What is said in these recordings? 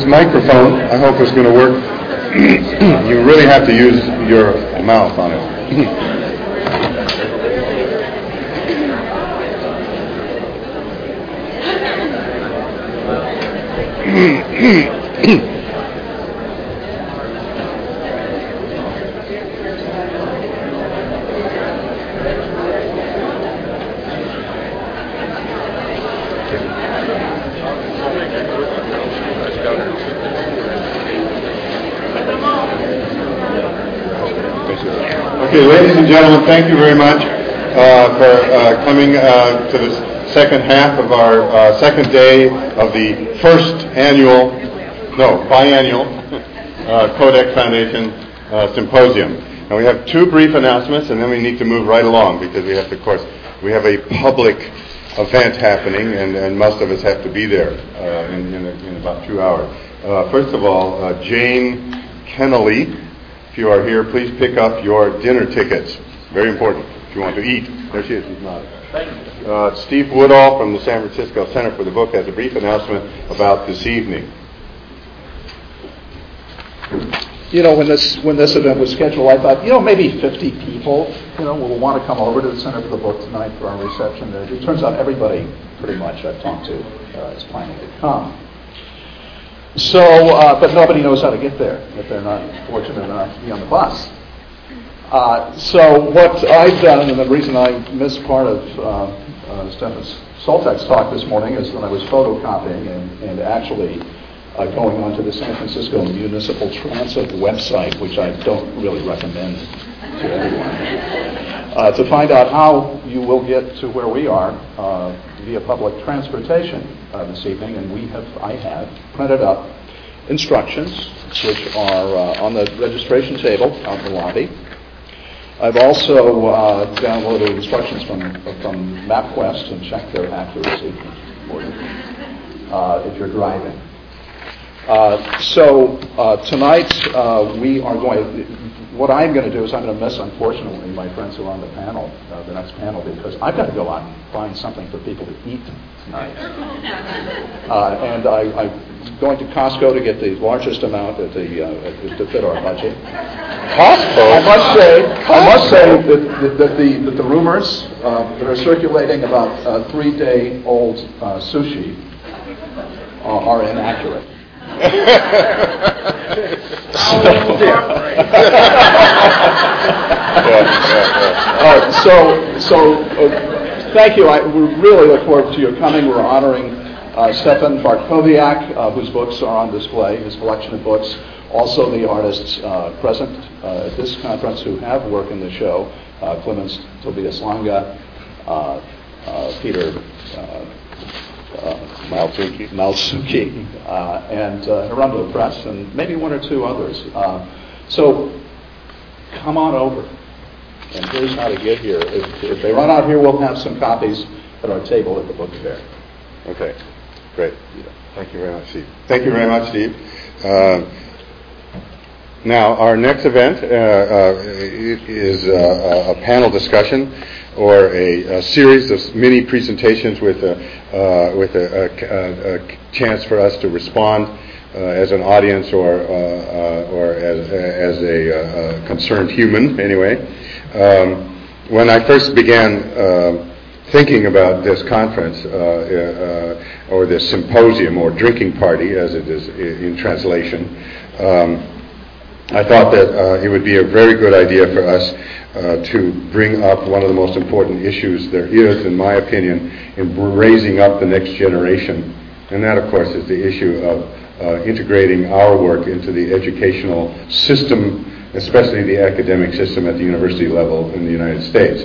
microphone, I hope, is going to work. You really have to use your mouth on it. Okay, ladies and gentlemen, thank you very much for coming to this second half of our second day of the biannual Codex Foundation Symposium. And we have two brief announcements, and then we need to move right along because we have a public event happening, and most of us have to be there in about 2 hours. First of all, Jane Kennelly, if you are here, please pick up your dinner tickets. Very important if you want to eat. There she is. She's not. Steve Woodall from the San Francisco Center for the Book has a brief announcement about this evening. You know, when this event was scheduled, I thought, maybe 50 people, will want to come over to the Center for the Book tonight for our reception. It turns out everybody, pretty much, I've talked to, is planning to come. So, but nobody knows how to get there if they're not fortunate enough to be on the bus. So what I've done, and the reason I missed part of Stefan Soltek's talk this morning is that I was photocopying and actually going onto the San Francisco Municipal Transit website, which I don't really recommend to anyone, to find out how you will get to where we are via public transportation this evening. And I have printed up instructions, which are on the registration table out in the lobby. I've also downloaded instructions from MapQuest and checked their accuracy for you if you're driving. So tonight we are what I'm going to do is I'm going to miss, unfortunately, my friends who are on the panel, the next panel, because I've got to go out and find something for people to eat tonight. And I'm going to Costco to get the largest amount to fit our budget. Costco? I must say that the rumors that are circulating about 3-day-old sushi are inaccurate. So thank you. We really look forward to your coming. We're honoring Stefan Bartkowiak, whose books are on display, his collection of books. Also the artists present at this conference who have work in the show, Clemens Tobias Langa, Peter Malsuki, and Hirundo Press, and maybe one or two others. So come on over, and here's how to get here. If they run out here, we'll have some copies at our table at the book fair. Okay, great. Thank you very much, Steve. Thank you very much, Steve. Now, our next event is a panel discussion or a series of mini presentations with a chance for us to respond as an audience or as a concerned human. Anyway, when I first began thinking about this conference or this symposium or drinking party, as it is in translation, I thought that it would be a very good idea for us to bring up one of the most important issues there is, in my opinion, in raising up the next generation. And that, of course, is the issue of integrating our work into the educational system, especially the academic system at the university level in the United States.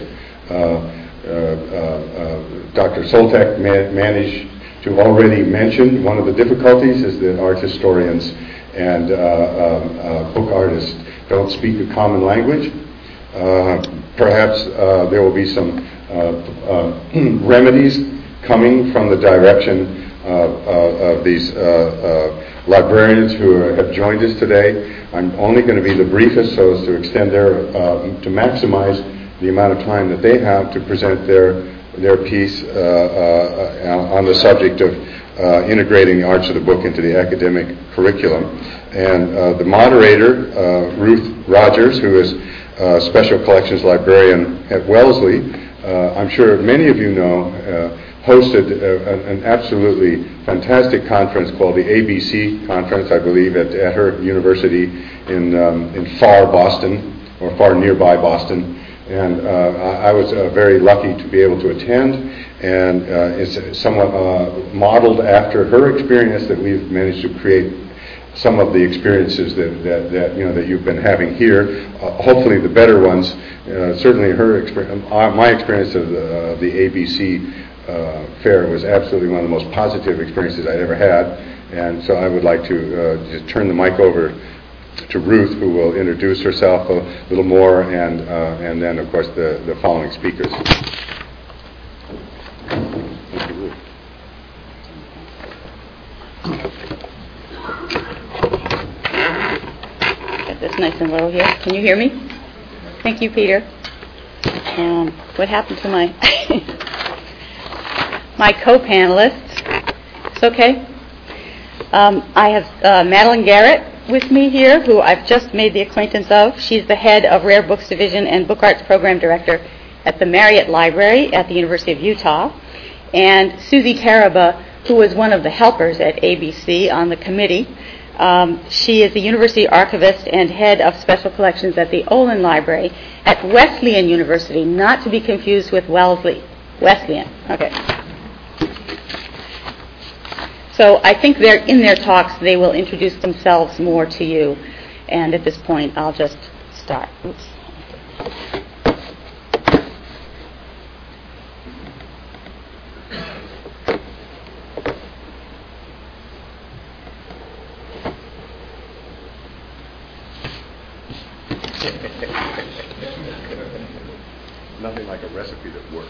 Dr. Soltek managed to already mention one of the difficulties is that art historians and book artists don't speak a common language. Perhaps there will be some remedies coming from the direction of these librarians who have joined us today. I'm only going to be the briefest so as to extend to maximize the amount of time that they have to present their their piece on the subject of integrating the arts of the book into the academic curriculum. And the moderator, Ruth Rogers, who is Special Collections Librarian at Wellesley, I'm sure many of you know, hosted an absolutely fantastic conference called the ABC Conference, I believe, at her university in far Boston, or far nearby Boston. And I was very lucky to be able to attend, and it's somewhat modeled after her experience that we've managed to create some of the experiences that you've been having here. Hopefully the better ones. Certainly her experience, my experience of the ABC fair was absolutely one of the most positive experiences I'd ever had. And so I would like to just turn the mic over to Ruth, who will introduce herself a little more, and then, of course, the following speakers. Thank you, Ruth. Get this nice and low here. Can you hear me? Thank you, Peter. What happened to my my co-panelists? It's okay. I have Madeline Garrett with me here, who I've just made the acquaintance of. She's the head of Rare Books Division and Book Arts Program Director at the Marriott Library at the University of Utah. And Susie Taraba, who was one of the helpers at ABC on the committee. She is the University Archivist and head of Special Collections at the Olin Library at Wesleyan University, not to be confused with Wellesley. Wesleyan. Okay. So I think in their talks they will introduce themselves more to you. And at this point, I'll just start. Oops. Nothing like a recipe that works.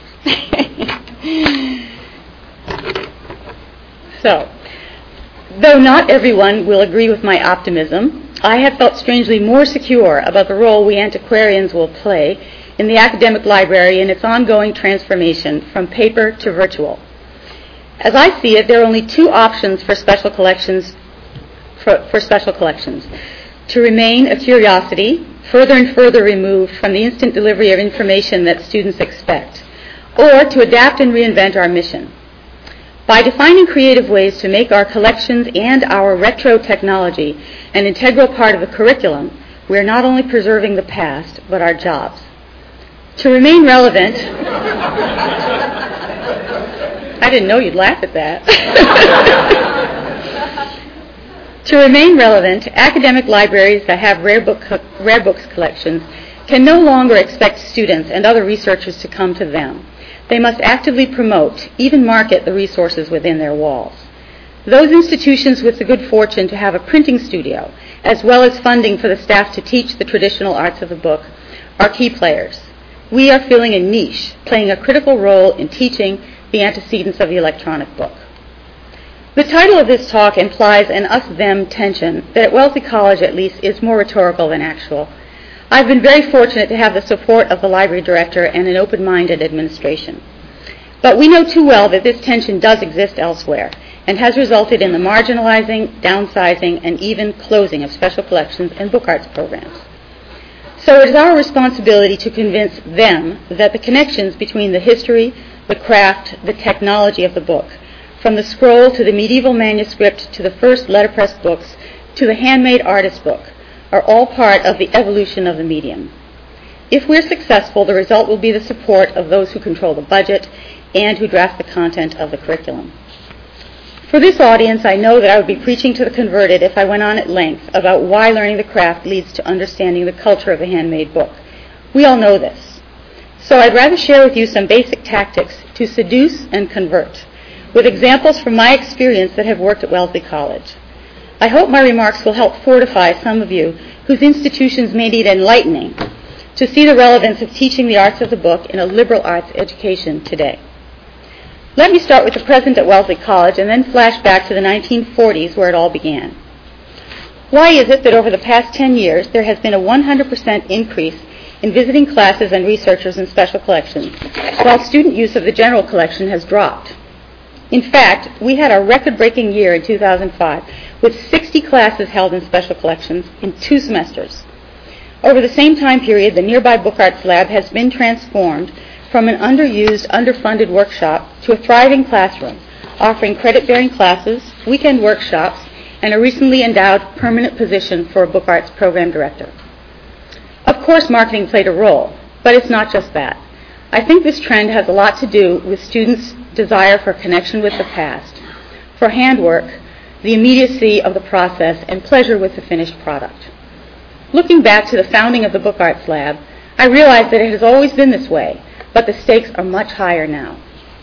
So, though not everyone will agree with my optimism, I have felt strangely more secure about the role we antiquarians will play in the academic library in its ongoing transformation from paper to virtual. As I see it, there are only two options for special collections. To remain a curiosity, further and further removed from the instant delivery of information that students expect, or to adapt and reinvent our mission. By defining creative ways to make our collections and our retro technology an integral part of the curriculum, we are not only preserving the past, but our jobs. To remain relevant, I didn't know you'd laugh at that. To remain relevant, academic libraries that have rare books collections can no longer expect students and other researchers to come to them. They must actively promote, even market, the resources within their walls. Those institutions with the good fortune to have a printing studio, as well as funding for the staff to teach the traditional arts of the book, are key players. We are filling a niche, playing a critical role in teaching the antecedents of the electronic book. The title of this talk implies an us-them tension that at Wellesley College, at least, is more rhetorical than actual. I've been very fortunate to have the support of the library director and an open-minded administration. But we know too well that this tension does exist elsewhere and has resulted in the marginalizing, downsizing, and even closing of special collections and book arts programs. So it is our responsibility to convince them that the connections between the history, the craft, the technology of the book, from the scroll to the medieval manuscript to the first letterpress books to the handmade artist book, are all part of the evolution of the medium. If we're successful, the result will be the support of those who control the budget and who draft the content of the curriculum. For this audience, I know that I would be preaching to the converted if I went on at length about why learning the craft leads to understanding the culture of a handmade book. We all know this. So I'd rather share with you some basic tactics to seduce and convert, with examples from my experience that have worked at Wellesley College. I hope my remarks will help fortify some of you whose institutions may need enlightening to see the relevance of teaching the arts of the book in a liberal arts education today. Let me start with the present at Wellesley College and then flash back to the 1940s where it all began. Why is it that over the past 10 years there has been a 100% increase in visiting classes and researchers in special collections, while student use of the general collection has dropped. In fact, we had a record-breaking year in 2005 with 60 classes held in special collections in 2 semesters. Over the same time period, the nearby Book Arts Lab has been transformed from an underused, underfunded workshop to a thriving classroom, offering credit-bearing classes, weekend workshops, and a recently endowed permanent position for a Book Arts program director. Of course, marketing played a role, but it's not just that. I think this trend has a lot to do with students' desire for connection with the past, for handwork, the immediacy of the process, and pleasure with the finished product. Looking back to the founding of the Book Arts Lab, I realize that it has always been this way, but the stakes are much higher now.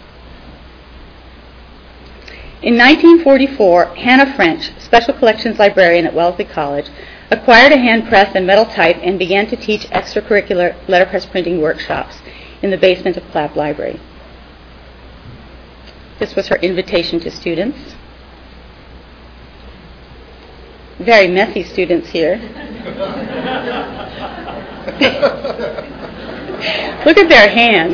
In 1944, Hannah French, Special Collections Librarian at Wellesley College, acquired a hand press and metal type and began to teach extracurricular letterpress printing workshops in the basement of Clapp Library. This was her invitation to students. Very messy students here. Look at their hands.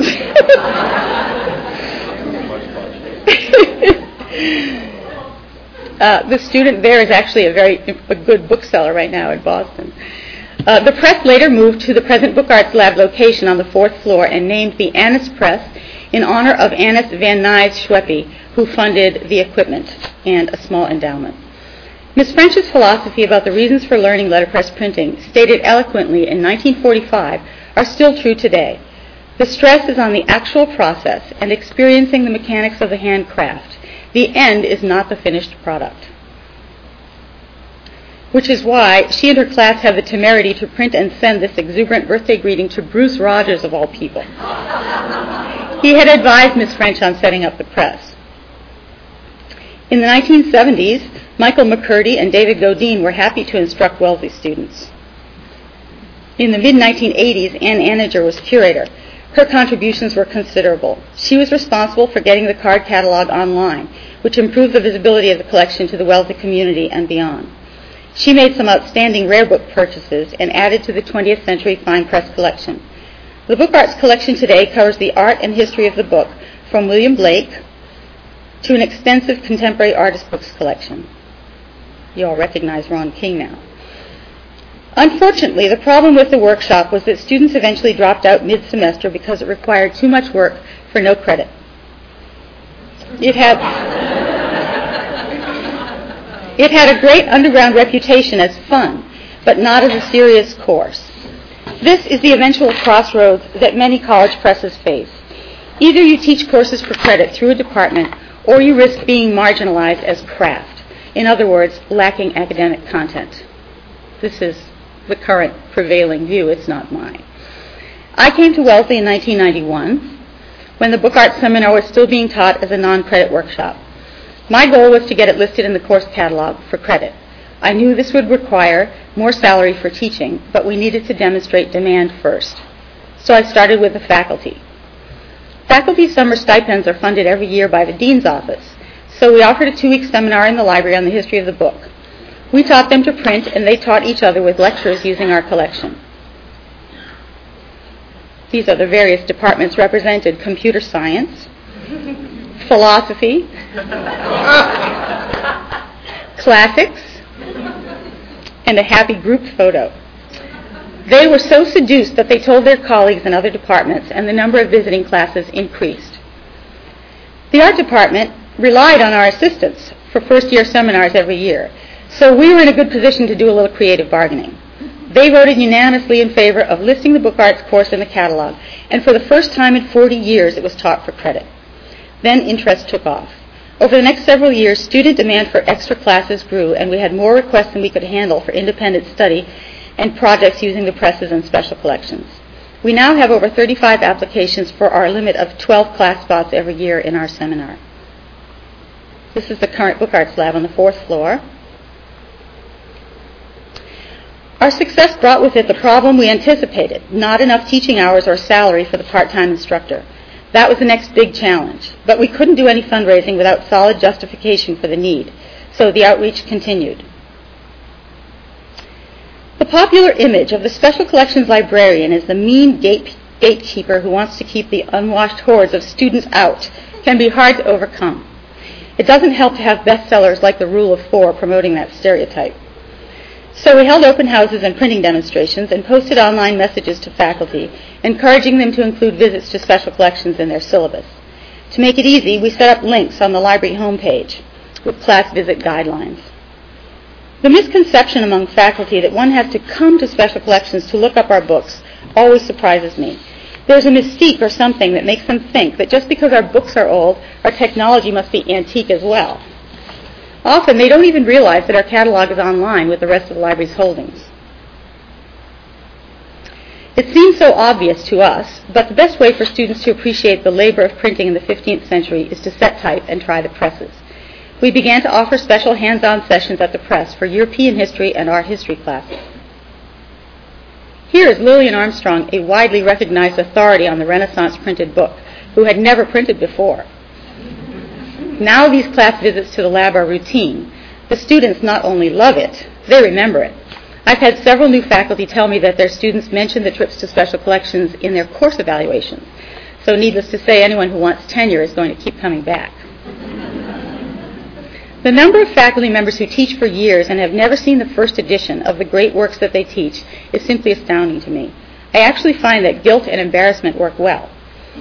The student there is actually a good bookseller right now in Boston. The press later moved to the present Book Arts Lab location on the 4th floor and named the Annis Press in honor of Annis van Nuys Schweppe, who funded the equipment and a small endowment. Ms. French's philosophy about the reasons for learning letterpress printing, stated eloquently in 1945, are still true today. The stress is on the actual process and experiencing the mechanics of the handcraft. The end is not the finished product. Which is why she and her class had the temerity to print and send this exuberant birthday greeting to Bruce Rogers, of all people. He had advised Ms. French on setting up the press. In the 1970s, Michael McCurdy and David Godine were happy to instruct Wellesley students. In the mid-1980s, Ann Anninger was curator. Her contributions were considerable. She was responsible for getting the card catalog online, which improved the visibility of the collection to the Wellesley community and beyond. She made some outstanding rare book purchases and added to the 20th Century Fine Press collection. The Book Arts collection today covers the art and history of the book, from William Blake to an extensive contemporary artist books collection. You all recognize Ron King now. Unfortunately, the problem with the workshop was that students eventually dropped out mid-semester because it required too much work for no credit. It had a great underground reputation as fun, but not as a serious course. This is the eventual crossroads that many college presses face. Either you teach courses for credit through a department, or you risk being marginalized as craft. In other words, lacking academic content. This is the current prevailing view. It's not mine. I came to Wellesley in 1991 when the Book Arts Seminar was still being taught as a non-credit workshop. My goal was to get it listed in the course catalog for credit. I knew this would require more salary for teaching, but we needed to demonstrate demand first. So I started with the faculty. Faculty summer stipends are funded every year by the Dean's Office, so we offered a 2-week seminar in the library on the history of the book. We taught them to print, and they taught each other with lectures using our collection. These are the various departments represented: computer science, philosophy, classics, and a happy group photo. They were so seduced that they told their colleagues in other departments, and the number of visiting classes increased. The art department relied on our assistants for first-year seminars every year, so we were in a good position to do a little creative bargaining. They voted unanimously in favor of listing the Book Arts course in the catalog, and for the first time in 40 years it was taught for credit. Then interest took off. Over the next several years, student demand for extra classes grew, and we had more requests than we could handle for independent study and projects using the presses and special collections. We now have over 35 applications for our limit of 12 class spots every year in our seminar. This is the current Book Arts Lab on the 4th floor. Our success brought with it the problem we anticipated: not enough teaching hours or salary for the part-time instructor. That was the next big challenge, but we couldn't do any fundraising without solid justification for the need, so the outreach continued. The popular image of the Special Collections librarian as the mean gatekeeper who wants to keep the unwashed hordes of students out can be hard to overcome. It doesn't help to have bestsellers like The Rule of Four promoting that stereotype. So we held open houses and printing demonstrations and posted online messages to faculty, encouraging them to include visits to special collections in their syllabus. To make it easy, we set up links on the library homepage with class visit guidelines. The misconception among faculty that one has to come to special collections to look up our books always surprises me. There's a mystique or something that makes them think that just because our books are old, our technology must be antique as well. Often they don't even realize that our catalog is online with the rest of the library's holdings. It seems so obvious to us, but the best way for students to appreciate the labor of printing in the 15th century is to set type and try the presses. We began to offer special hands-on sessions at the press for European history and art history classes. Here is Lillian Armstrong, a widely recognized authority on the Renaissance printed book, who had never printed before. Now these class visits to the lab are routine. The students not only love it, they remember it. I've had several new faculty tell me that their students mention the trips to special collections in their course evaluations. So needless to say, anyone who wants tenure is going to keep coming back. The number of faculty members who teach for years and have never seen the first edition of the great works that they teach is simply astounding to me. I actually find that guilt and embarrassment work well.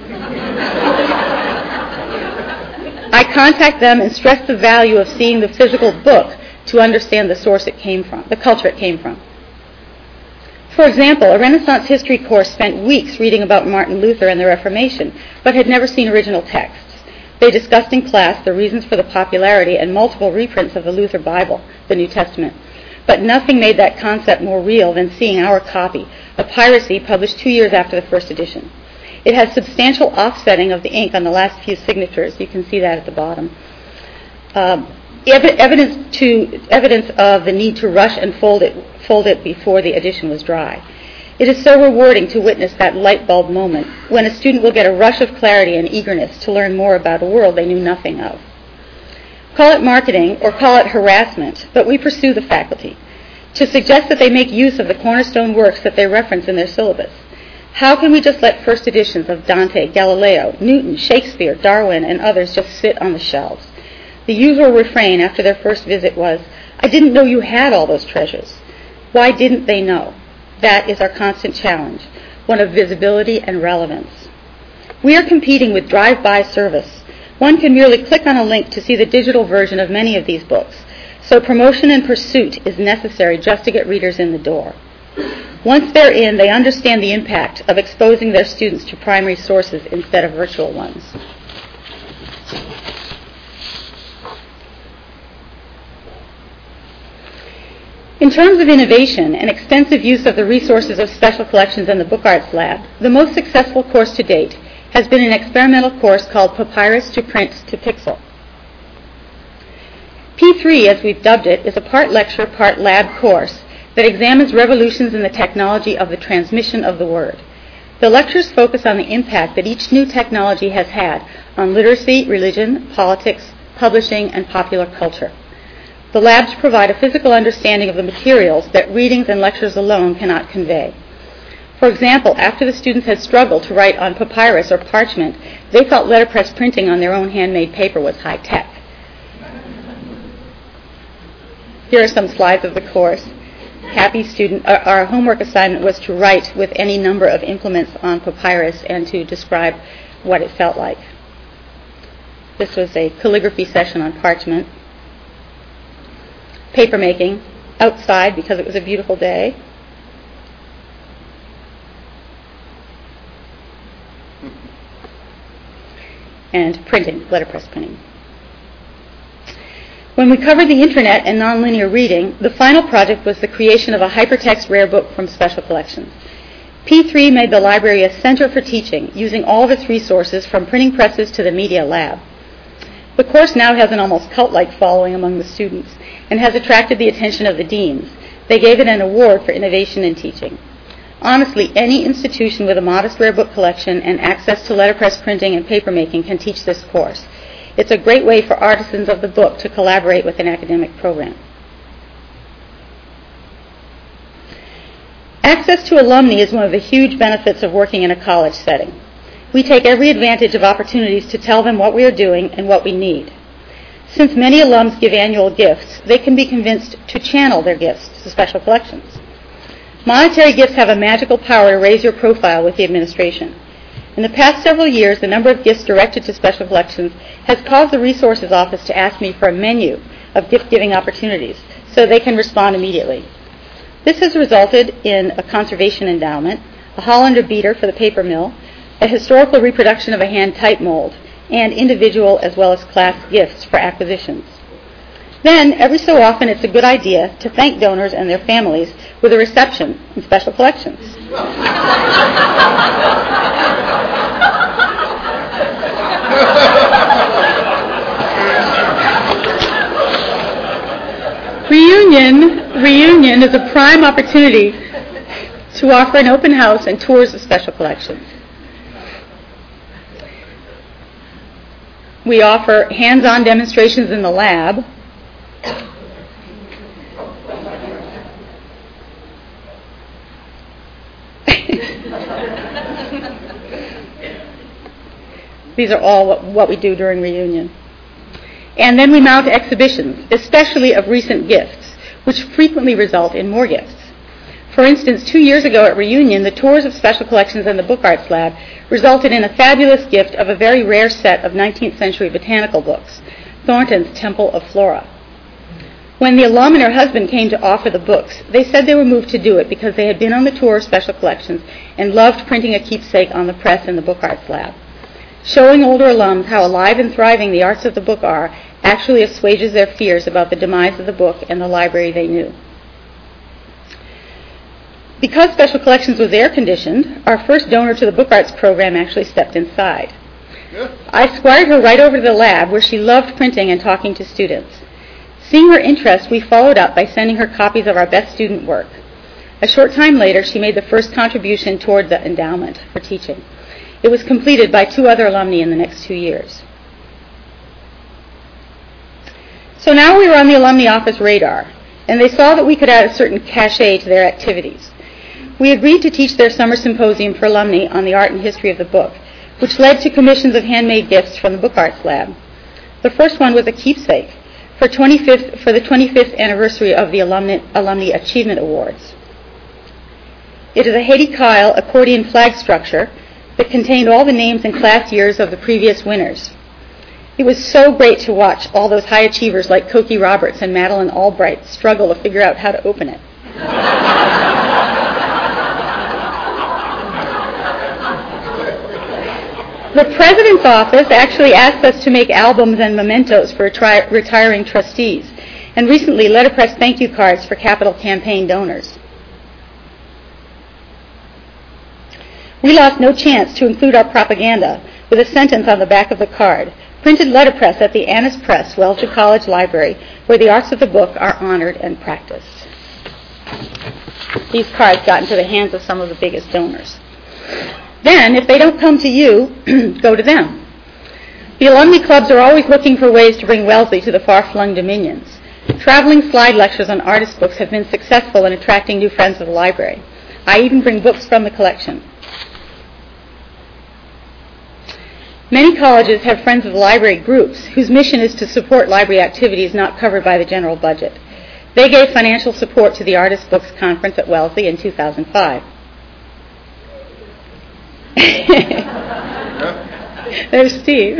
I contact them and stress the value of seeing the physical book to understand the source it came from, the culture it came from. For example, a Renaissance history course spent weeks reading about Martin Luther and the Reformation, but had never seen original texts. They discussed in class the reasons for the popularity and multiple reprints of the Luther Bible, the New Testament. But nothing made that concept more real than seeing our copy, a piracy published 2 years after the first edition. It has substantial offsetting of the ink on the last few signatures. You can see that at the bottom. Evidence of the need to rush and fold it before the edition was dry. It is so rewarding to witness that light bulb moment when a student will get a rush of clarity and eagerness to learn more about a world they knew nothing of. Call it marketing or call it harassment, but we pursue the faculty to suggest that they make use of the cornerstone works that they reference in their syllabus. How can we just let first editions of Dante, Galileo, Newton, Shakespeare, Darwin, and others just sit on the shelves? The usual refrain after their first visit was, "I didn't know you had all those treasures." Why didn't they know? That is our constant challenge, one of visibility and relevance. We are competing with drive-by service. One can merely click on a link to see the digital version of many of these books, so promotion and pursuit is necessary just to get readers in the door. Once they're in, they understand the impact of exposing their students to primary sources instead of virtual ones. In terms of innovation and extensive use of the resources of special collections in the Book Arts Lab, the most successful course to date has been an experimental course called Papyrus to Print to Pixel. P3, as we've dubbed it, is a part lecture, part lab course that examines revolutions in the technology of the transmission of the word. The lectures focus on the impact that each new technology has had on literacy, religion, politics, publishing, and popular culture. The labs provide a physical understanding of the materials that readings and lectures alone cannot convey. For example, after the students had struggled to write on papyrus or parchment, they felt letterpress printing on their own handmade paper was high tech. Here are some slides of the course. Happy student. Our homework assignment was to write with any number of implements on papyrus and to describe what it felt like. This was a calligraphy session on parchment. Paper making outside because it was a beautiful day. And printing, letterpress printing. When we covered the internet and nonlinear reading, the final project was the creation of a hypertext rare book from special collections. P3 made the library a center for teaching, using all of its resources from printing presses to the media lab. The course now has an almost cult-like following among the students and has attracted the attention of the deans. They gave it an award for innovation in teaching. Honestly, any institution with a modest rare book collection and access to letterpress printing and papermaking can teach this course. It's a great way for artisans of the book to collaborate with an academic program. Access to alumni is one of the huge benefits of working in a college setting. We take every advantage of opportunities to tell them what we are doing and what we need. Since many alums give annual gifts, they can be convinced to channel their gifts to special collections. Monetary gifts have a magical power to raise your profile with the administration. In the past several years, the number of gifts directed to special collections has caused the Resources Office to ask me for a menu of gift-giving opportunities so they can respond immediately. This has resulted in a conservation endowment, a Hollander beater for the paper mill, a historical reproduction of a hand type mold, and individual as well as class gifts for acquisitions. Then, every so often, it's a good idea to thank donors and their families with a reception in special collections. Reunion is a prime opportunity to offer an open house and tours of special collections. We offer hands-on demonstrations in the lab. These are all what we do during reunion. And then we mount exhibitions, especially of recent gifts, which frequently result in more gifts. For instance, 2 years ago at reunion, the tours of special collections and the Book Arts Lab resulted in a fabulous gift of a very rare set of 19th century botanical books, Thornton's Temple of Flora. When the alum and her husband came to offer the books, they said they were moved to do it because they had been on the tour of special collections and loved printing a keepsake on the press in the Book Arts Lab. Showing older alums how alive and thriving the arts of the book are actually assuages their fears about the demise of the book and the library they knew. Because Special Collections was air-conditioned, our first donor to the Book Arts program actually stepped inside. I squired her right over to the lab where she loved printing and talking to students. Seeing her interest, we followed up by sending her copies of our best student work. A short time later, she made the first contribution toward the endowment for teaching. It was completed by 2 other alumni in the next 2 years. So now we were on the alumni office radar, and they saw that we could add a certain cachet to their activities. We agreed to teach their summer symposium for alumni on the art and history of the book, which led to commissions of handmade gifts from the Book Arts Lab. The first one was a keepsake for the 25th anniversary of the Alumni Achievement Awards. It is a Haiti Kyle accordion flag structure that contained all the names and class years of the previous winners. It was so great to watch all those high achievers like Cokie Roberts and Madeleine Albright struggle to figure out how to open it. The President's office actually asked us to make albums and mementos for retiring trustees, and recently letterpress thank you cards for capital campaign donors. We lost no chance to include our propaganda with a sentence on the back of the card, printed letterpress at the Annis Press, Wellesley College Library, where the arts of the book are honored and practiced. These cards got into the hands of some of the biggest donors. Then, if they don't come to you, go to them. The alumni clubs are always looking for ways to bring Wellesley to the far-flung dominions. Traveling slide lectures on artist books have been successful in attracting new friends of the library. I even bring books from the collection. Many colleges have Friends of the Library groups whose mission is to support library activities not covered by the general budget. They gave financial support to the Artist Books Conference at Wellesley in 2005. There's Steve.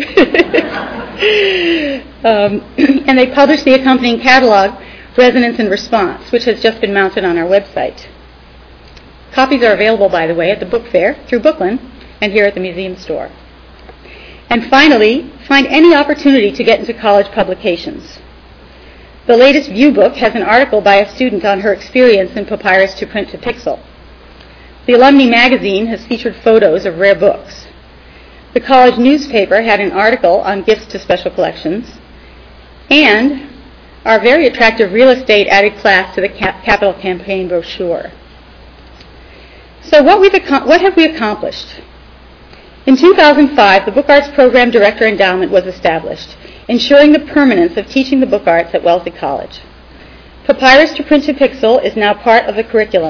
And they published the accompanying catalog, Resonance and Response, which has just been mounted on our website. Copies are available, by the way, at the book fair, through Bookland, and here at the museum store. And finally, find any opportunity to get into college publications. The latest View book has an article by a student on her experience in Papyrus to Print to Pixel. The Alumni magazine has featured photos of rare books. The college newspaper had an article on gifts to special collections. And our very attractive real estate added class to the capital campaign brochure. So what have we accomplished? In 2005, the Book Arts Program Director Endowment was established, ensuring the permanence of teaching the book arts at Wellesley College. Papyrus to Print to Pixel is now part of the curriculum,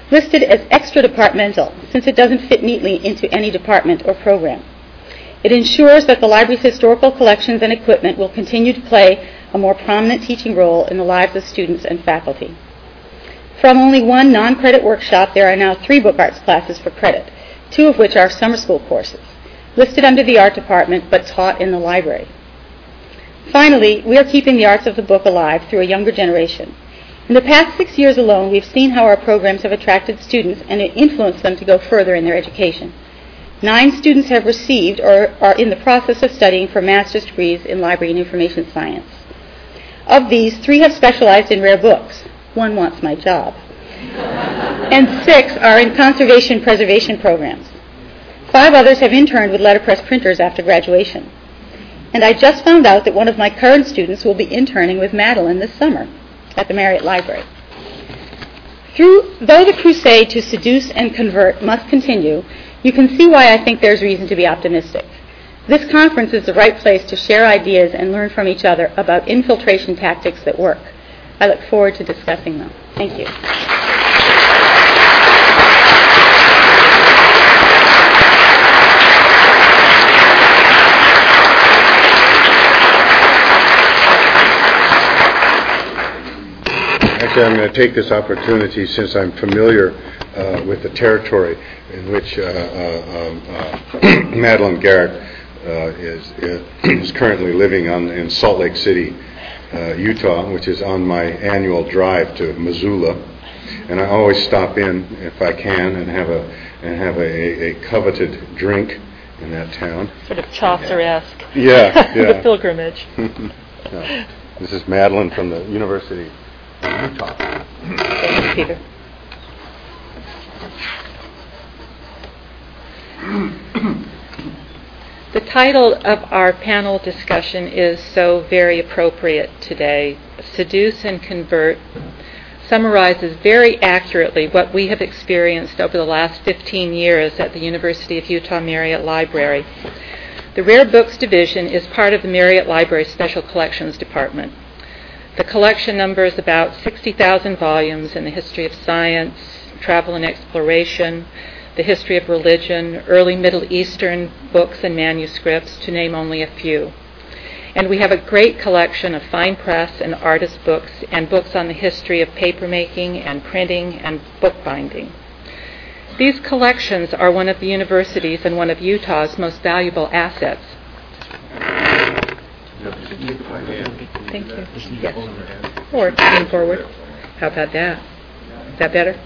listed as extra-departmental since it doesn't fit neatly into any department or program. It ensures that the library's historical collections and equipment will continue to play a more prominent teaching role in the lives of students and faculty. From only one non-credit workshop, there are now 3 book arts classes for credit, 2 of which are summer school courses, listed under the art department but taught in the library. Finally, we are keeping the arts of the book alive through a younger generation. In the past 6 years alone, we've seen how our programs have attracted students and influenced them to go further in their education. 9 students have received or are in the process of studying for master's degrees in library and information science. Of these, 3 have specialized in rare books. 1 wants my job. And 6 are in conservation preservation programs. 5 others have interned with letterpress printers after graduation. And I just found out that one of my current students will be interning with Madeline this summer at the Marriott Library. Though the crusade to seduce and convert must continue, you can see why I think there's reason to be optimistic. This conference is the right place to share ideas and learn from each other about infiltration tactics that work. I look forward to discussing them. Thank you. Actually, I'm going to take this opportunity, since I'm familiar with the territory in which Madeline Garrett is currently living in Salt Lake City, Utah, which is on my annual drive to Missoula, and I always stop in if I can and have a coveted drink in that town. Sort of Chaucer-esque. Yeah. The pilgrimage. This is Madeline from the University of Utah. Thank you, Peter. The title of our panel discussion is so very appropriate today. Seduce and Convert summarizes very accurately what we have experienced over the last 15 years at the University of Utah Marriott Library. The Rare Books Division is part of the Marriott Library Special Collections Department. The collection numbers about 60,000 volumes in the history of science, travel and exploration, the history of religion, early Middle Eastern books and manuscripts, to name only a few. And we have a great collection of fine press and artist books and books on the history of papermaking and printing and bookbinding. These collections are one of the university's and one of Utah's most valuable assets. Thank you. Yes. Or lean forward. How about that? Is that better?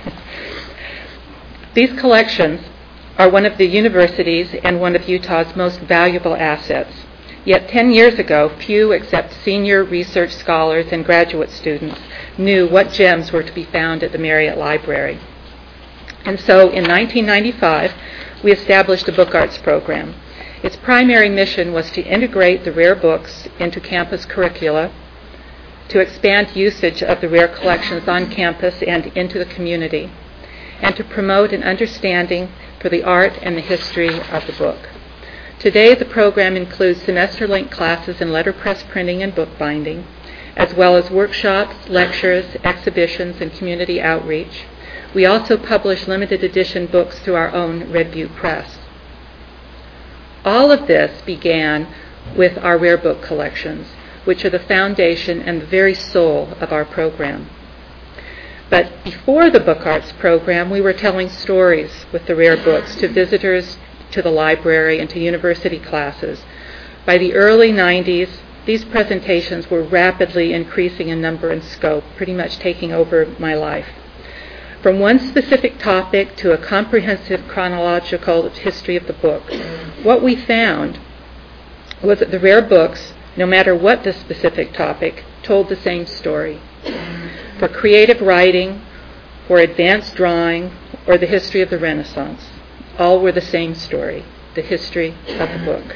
These collections are one of the university's and one of Utah's most valuable assets. Yet 10 years ago, few except senior research scholars and graduate students knew what gems were to be found at the Marriott Library. And so in 1995, we established a book arts program. Its primary mission was to integrate the rare books into campus curricula, to expand usage of the rare collections on campus and into the community, and to promote an understanding for the art and the history of the book. Today, the program includes semester-length classes in letterpress printing and bookbinding, as well as workshops, lectures, exhibitions, and community outreach. We also publish limited edition books through our own Red Butte Press. All of this began with our rare book collections, which are the foundation and the very soul of our program. But before the Book Arts program, we were telling stories with the rare books to visitors to the library and to university classes. By the early 90s, these presentations were rapidly increasing in number and scope, pretty much taking over my life. From one specific topic to a comprehensive chronological history of the book, what we found was that the rare books, no matter what the specific topic, told the same story. For creative writing, for advanced drawing, or the history of the Renaissance, all were the same story, the history of the book.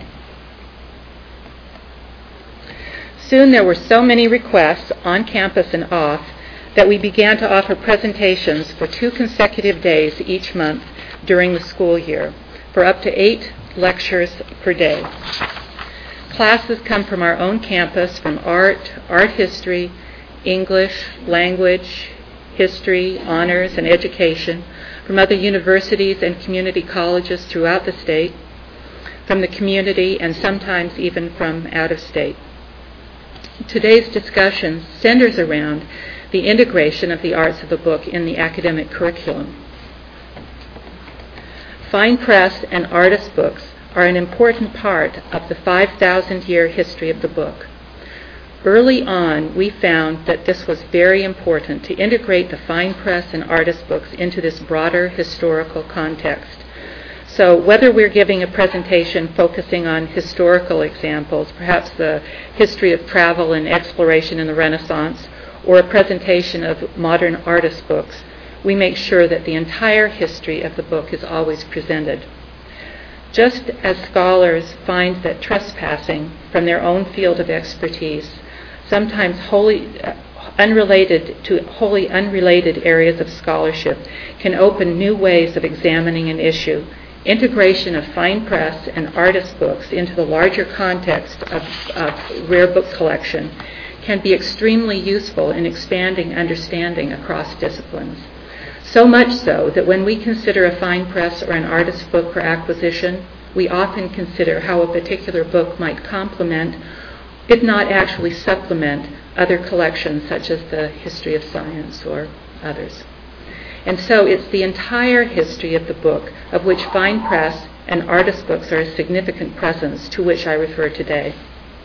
Soon there were so many requests on campus and off that we began to offer presentations for 2 consecutive days each month during the school year, for up to 8 lectures per day. Classes come from our own campus, from art history, English, language, history, honors, and education from other universities and community colleges throughout the state, from the community, and sometimes even from out of state. Today's discussion centers around the integration of the arts of the book in the academic curriculum. Fine press and artist books are an important part of the 5,000-year history of the book. Early on, we found that this was very important to integrate the fine press and artist books into this broader historical context. So whether we're giving a presentation focusing on historical examples, perhaps the history of travel and exploration in the Renaissance, or a presentation of modern artist books, we make sure that the entire history of the book is always presented. Just as scholars find that trespassing from their own field of expertise, sometimes wholly unrelated areas of scholarship, can open new ways of examining an issue, integration of fine press and artist books into the larger context of rare book collection can be extremely useful in expanding understanding across disciplines. So much so that when we consider a fine press or an artist book for acquisition, we often consider how a particular book might complement, if not actually supplement, other collections such as the history of science or others. And so it's the entire history of the book of which fine press and artist books are a significant presence, to which I refer today.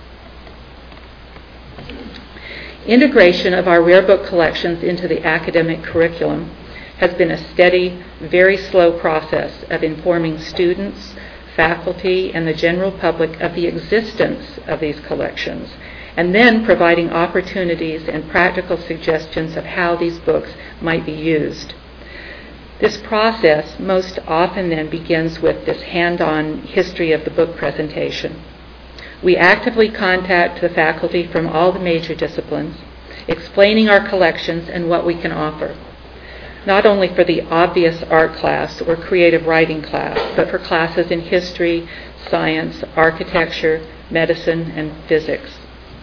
Integration of our rare book collections into the academic curriculum has been a steady, very slow process of informing students, faculty, and the general public of the existence of these collections, and then providing opportunities and practical suggestions of how these books might be used. This process most often then begins with this hand-on history of the book presentation. We actively contact the faculty from all the major disciplines, explaining our collections and what we can offer, not only for the obvious art class or creative writing class, but for classes in history, science, architecture, medicine, and physics.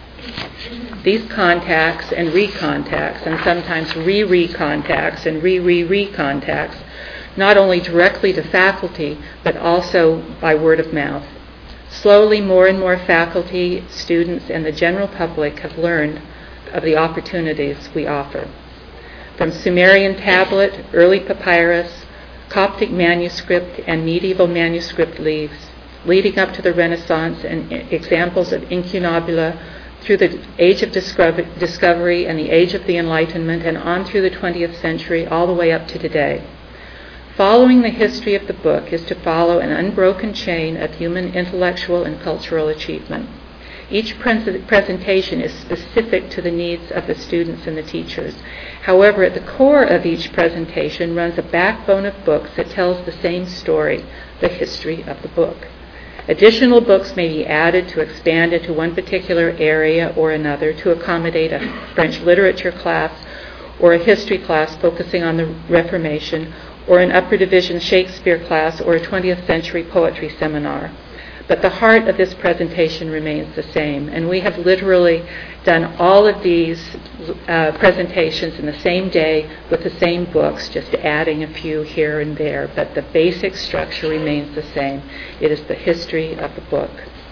These contacts and recontacts, and sometimes re-recontacts and re-re-recontacts, not only directly to faculty, but also by word of mouth. Slowly, more and more faculty, students, and the general public have learned of the opportunities we offer. From Sumerian tablet, early papyrus, Coptic manuscript, and medieval manuscript leaves, leading up to the Renaissance and examples of incunabula, through the age of discovery and the age of the Enlightenment, and on through the 20th century, all the way up to today. Following the history of the book is to follow an unbroken chain of human intellectual and cultural achievement. Each presentation is specific to the needs of the students and the teachers. However, at the core of each presentation runs a backbone of books that tells the same story, the history of the book. Additional books may be added to expand into one particular area or another to accommodate a French literature class or a history class focusing on the Reformation, or an upper division Shakespeare class or a 20th century poetry seminar. But the heart of this presentation remains the same, and we have literally done all of these presentations in the same day with the same books, just adding a few here and there, but the basic structure remains the same. It is the history of the book.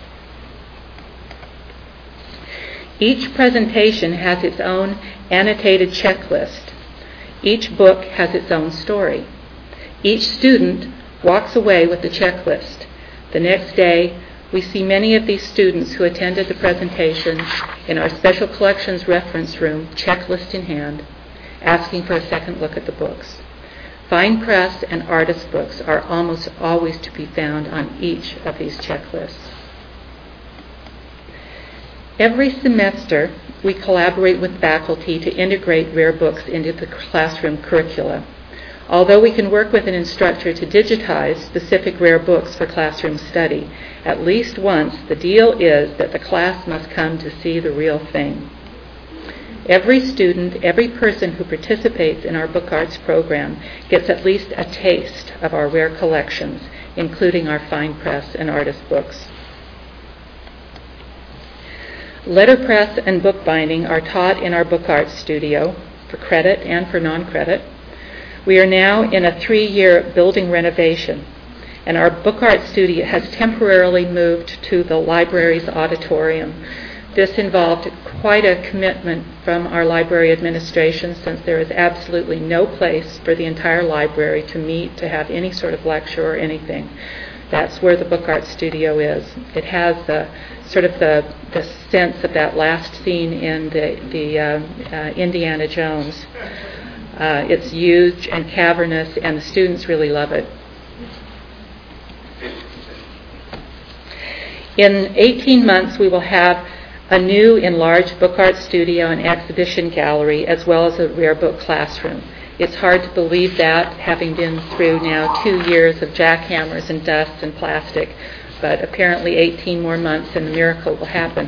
Each presentation has its own annotated checklist. Each book has its own story. Each student walks away with the checklist. The next day, we see many of these students who attended the presentation in our Special Collections reference room, checklist in hand, asking for a second look at the books. Fine press and artist books are almost always to be found on each of these checklists. Every semester, we collaborate with faculty to integrate rare books into the classroom curricula. Although we can work with an instructor to digitize specific rare books for classroom study, at least once the deal is that the class must come to see the real thing. Every student, every person who participates in our book arts program gets at least a taste of our rare collections, including our fine press and artist books. Letterpress and bookbinding are taught in our book arts studio. for credit and for non-credit. We are now in a 3-year building renovation, and our book art studio has temporarily moved to the library's auditorium. This involved quite a commitment from our library administration, since there is absolutely no place for the entire library to meet, to have any sort of lecture or anything. That's where the book art studio is. It has the sense of that last scene in the Indiana Jones. It's huge and cavernous, and the students really love it. In 18 months, we will have a new enlarged book art studio and exhibition gallery, as well as a rare book classroom. It's hard to believe that, having been through now 2 years of jackhammers and dust and plastic, but apparently 18 more months and the miracle will happen.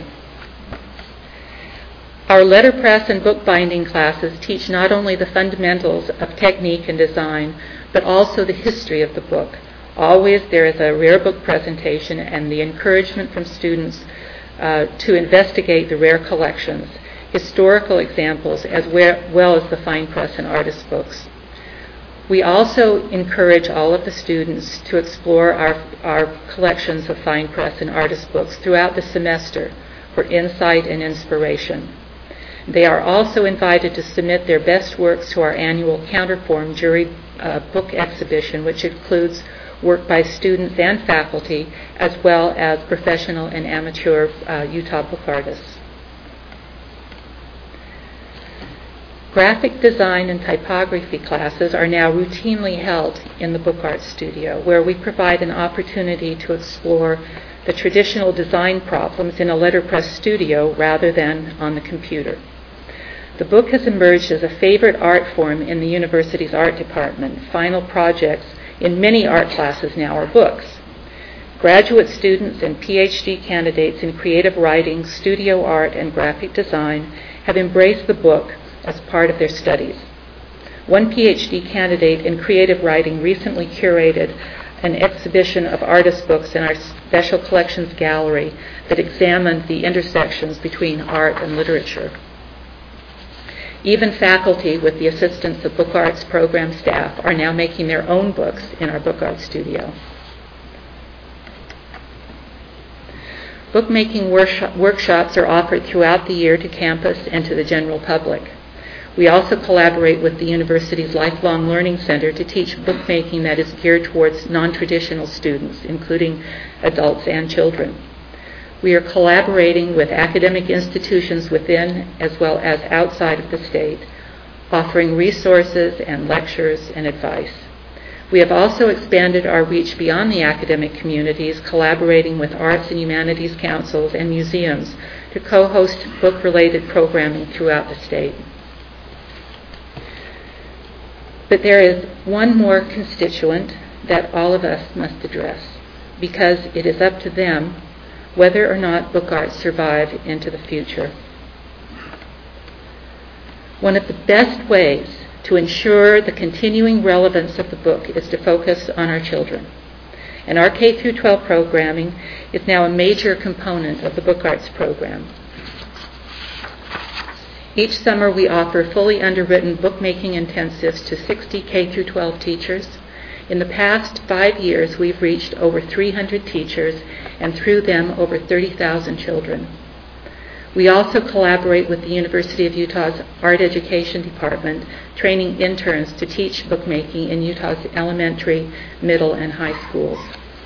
Our letterpress and bookbinding classes teach not only the fundamentals of technique and design, but also the history of the book. Always there is a rare book presentation and the encouragement from students to investigate the rare collections, historical examples, as well as the fine press and artist books. We also encourage all of the students to explore our collections of fine press and artist books throughout the semester for insight and inspiration. They are also invited to submit their best works to our annual Counterform jury book exhibition, which includes work by students and faculty, as well as professional and amateur Utah book artists. Graphic design and typography classes are now routinely held in the book art studio, where we provide an opportunity to explore the traditional design problems in a letterpress studio rather than on the computer. The book has emerged as a favorite art form in the university's art department. Final projects in many art classes now are books. Graduate students and PhD candidates in creative writing, studio art, and graphic design have embraced the book as part of their studies. One PhD candidate in creative writing recently curated an exhibition of artist books in our Special Collections Gallery that examined the intersections between art and literature. Even faculty, with the assistance of Book Arts program staff, are now making their own books in our Book Art studio. Bookmaking workshops are offered throughout the year to campus and to the general public. We also collaborate with the university's Lifelong Learning Center to teach bookmaking that is geared towards non-traditional students, including adults and children. We are collaborating with academic institutions within as well as outside of the state, offering resources and lectures and advice. We have also expanded our reach beyond the academic communities, collaborating with arts and humanities councils and museums to co-host book-related programming throughout the state. But there is one more constituent that all of us must address, because it is up to them whether or not book arts survive into the future. One of the best ways to ensure the continuing relevance of the book is to focus on our children. And our K-12 programming is now a major component of the Book Arts program. Each summer we offer fully underwritten bookmaking intensives to 60 K-12 teachers. In the past 5 years, we've reached over 300 teachers, and through them, over 30,000 children. We also collaborate with the University of Utah's Art Education Department, training interns to teach bookmaking in Utah's elementary, middle, and high schools.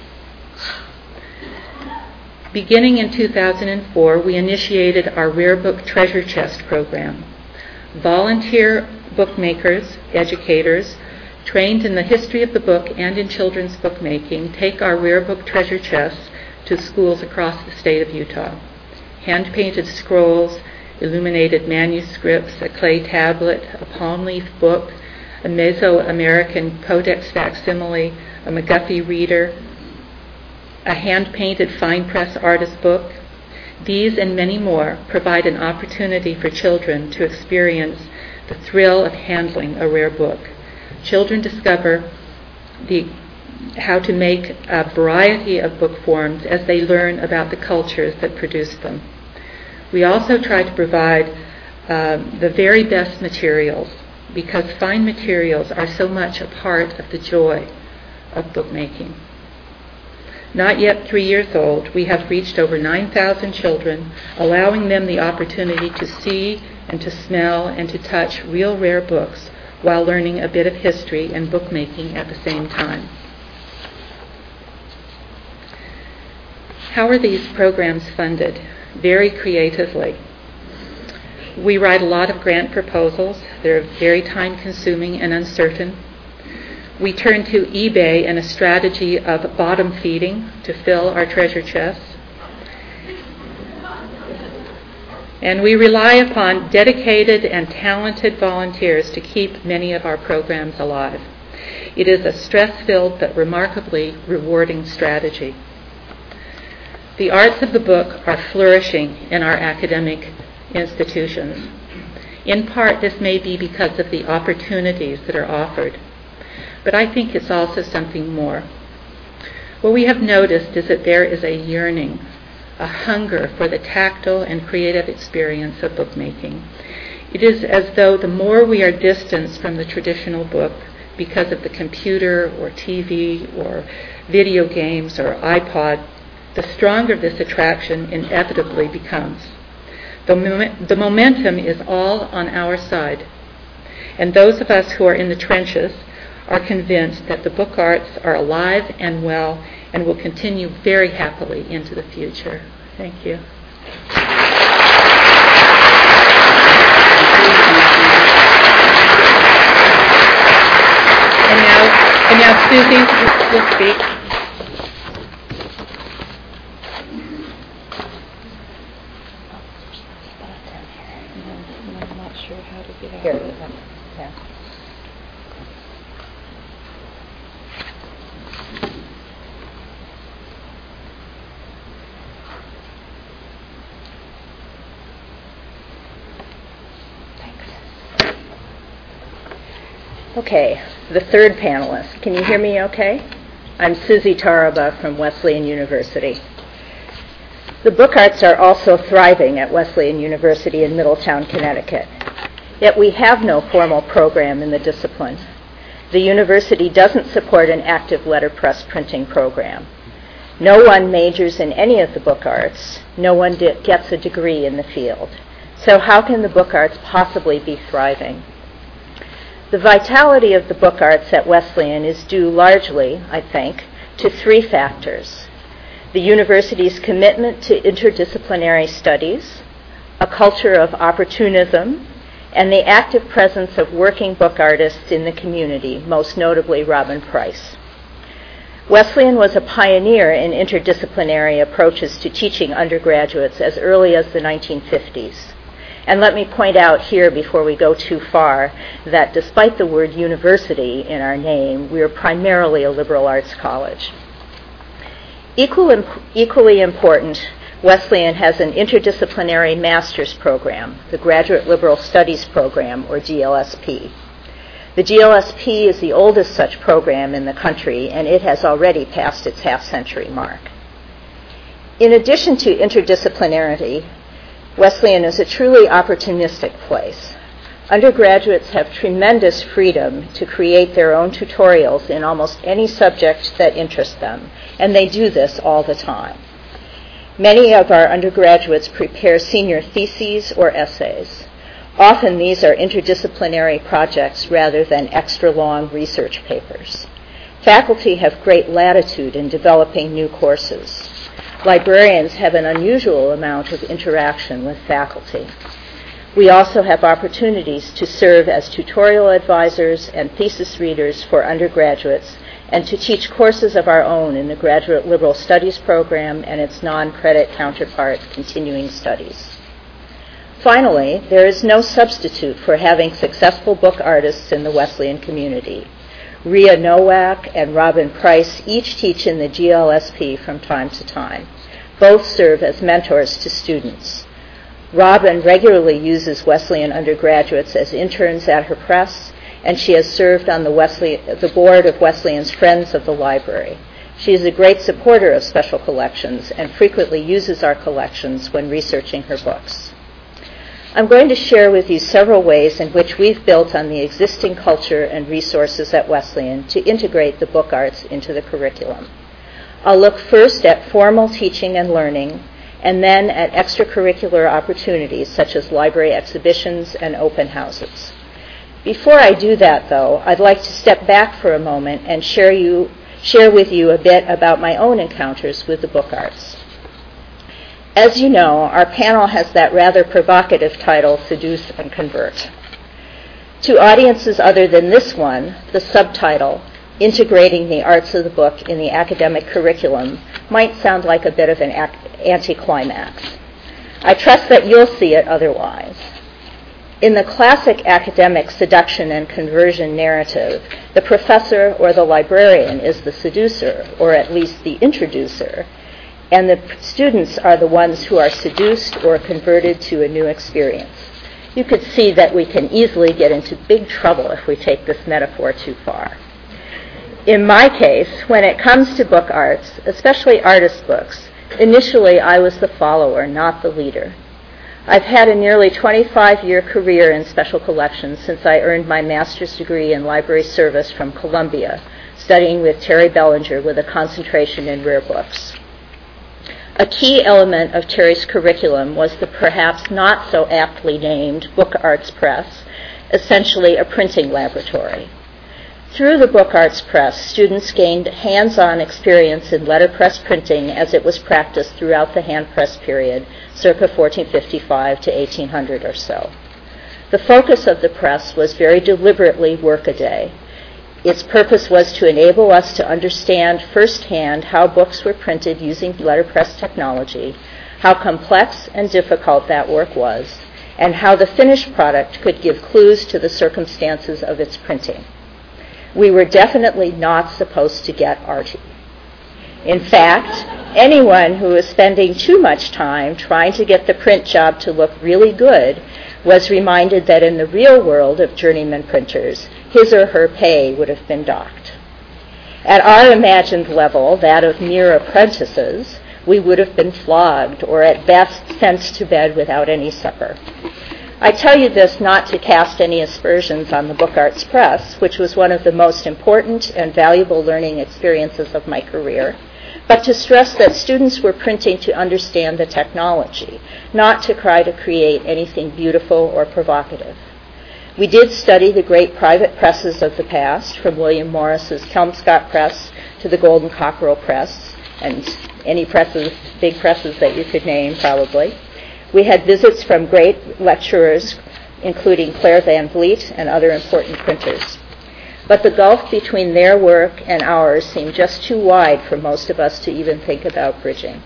Beginning in 2004, we initiated our Rare Book Treasure Chest program. Volunteer bookmakers, educators, trained in the history of the book and in children's bookmaking, take our Rare Book Treasure Chests to schools across the state of Utah. Hand-painted scrolls, illuminated manuscripts, a clay tablet, a palm leaf book, a Mesoamerican codex facsimile, a McGuffey reader, a hand-painted fine press artist book. These and many more provide an opportunity for children to experience the thrill of handling a rare book. Children discover how to make a variety of book forms as they learn about the cultures that produce them. We also try to provide the very best materials, because fine materials are so much a part of the joy of bookmaking. Not yet 3 years old, we have reached over 9,000 children, allowing them the opportunity to see and to smell and to touch real rare books while learning a bit of history and bookmaking at the same time. How are these programs funded? Very creatively. We write a lot of grant proposals. They're very time-consuming and uncertain. We turn to eBay and a strategy of bottom feeding to fill our treasure chests. And we rely upon dedicated and talented volunteers to keep many of our programs alive. It is a stress-filled but remarkably rewarding strategy. The arts of the book are flourishing in our academic institutions. In part, this may be because of the opportunities that are offered, but I think it's also something more. What we have noticed is that there is a yearning, a hunger for the tactile and creative experience of bookmaking. It is as though the more we are distanced from the traditional book because of the computer or TV or video games or iPod, the stronger this attraction inevitably becomes. The momentum is all on our side, and those of us who are in the trenches are convinced that the book arts are alive and well and will continue very happily into the future. Thank you. And now Susie will speak. I'm not sure how to get out. Here it is. Yeah. Okay, the third panelist. Can you hear me okay? I'm Susie Taraba from Wesleyan University. The book arts are also thriving at Wesleyan University in Middletown, Connecticut. Yet we have no formal program in the discipline. The university doesn't support an active letterpress printing program. No one majors in any of the book arts. No one gets a degree in the field. So how can the book arts possibly be thriving? The vitality of the book arts at Wesleyan is due largely, I think, to three factors: the university's commitment to interdisciplinary studies, a culture of opportunism, and the active presence of working book artists in the community, most notably Robin Price. Wesleyan was a pioneer in interdisciplinary approaches to teaching undergraduates as early as the 1950s. And let me point out here, before we go too far, that despite the word university in our name, we are primarily a liberal arts college. Equally important, Wesleyan has an interdisciplinary master's program, the Graduate Liberal Studies Program, or GLSP. The GLSP is the oldest such program in the country, and it has already passed its half-century mark. In addition to interdisciplinarity, Wesleyan is a truly opportunistic place. Undergraduates have tremendous freedom to create their own tutorials in almost any subject that interests them, and they do this all the time. Many of our undergraduates prepare senior theses or essays. Often these are interdisciplinary projects rather than extra-long research papers. Faculty have great latitude in developing new courses. Librarians have an unusual amount of interaction with faculty. We also have opportunities to serve as tutorial advisors and thesis readers for undergraduates and to teach courses of our own in the Graduate Liberal Studies program and its non-credit counterpart, Continuing Studies. Finally, there is no substitute for having successful book artists in the Wesleyan community. Rhea Nowak and Robin Price each teach in the GLSP from time to time. Both serve as mentors to students. Robin regularly uses Wesleyan undergraduates as interns at her press, and she has served on the board of Wesleyan's Friends of the Library. She is a great supporter of special collections and frequently uses our collections when researching her books. I'm going to share with you several ways in which we've built on the existing culture and resources at Wesleyan to integrate the book arts into the curriculum. I'll look first at formal teaching and learning, and then at extracurricular opportunities such as library exhibitions and open houses. Before I do that, though, I'd like to step back for a moment and share with you a bit about my own encounters with the book arts. As you know, our panel has that rather provocative title, Seduce and Convert. To audiences other than this one, the subtitle, Integrating the Arts of the Book in the Academic Curriculum, might sound like a bit of an anticlimax. I trust that you'll see it otherwise. In the classic academic seduction and conversion narrative, the professor or the librarian is the seducer, or at least the introducer, and the students are the ones who are seduced or converted to a new experience. You could see that we can easily get into big trouble if we take this metaphor too far. In my case, when it comes to book arts, especially artist books, initially I was the follower, not the leader. I've had a nearly 25-year career in special collections since I earned my master's degree in library service from Columbia, studying with Terry Bellinger with a concentration in rare books. A key element of Terry's curriculum was the perhaps not so aptly named Book Arts Press, essentially a printing laboratory. Through the Book Arts Press, students gained hands-on experience in letterpress printing as it was practiced throughout the hand press period, circa 1455 to 1800 or so. The focus of the press was very deliberately workaday. Its purpose was to enable us to understand firsthand how books were printed using letterpress technology, how complex and difficult that work was, and how the finished product could give clues to the circumstances of its printing. We were definitely not supposed to get arty. In fact, anyone who was spending too much time trying to get the print job to look really good was reminded that in the real world of journeyman printers, his or her pay would have been docked. At our imagined level, that of mere apprentices, we would have been flogged or at best sent to bed without any supper. I tell you this not to cast any aspersions on the Book Arts Press, which was one of the most important and valuable learning experiences of my career, but to stress that students were printing to understand the technology, not to try to create anything beautiful or provocative. We did study the great private presses of the past, from William Morris's Kelmscott Press to the Golden Cockerel Press, and any presses, big presses that you could name probably. We had visits from great lecturers, including Claire Van Vliet and other important printers. But the gulf between their work and ours seemed just too wide for most of us to even think about bridging.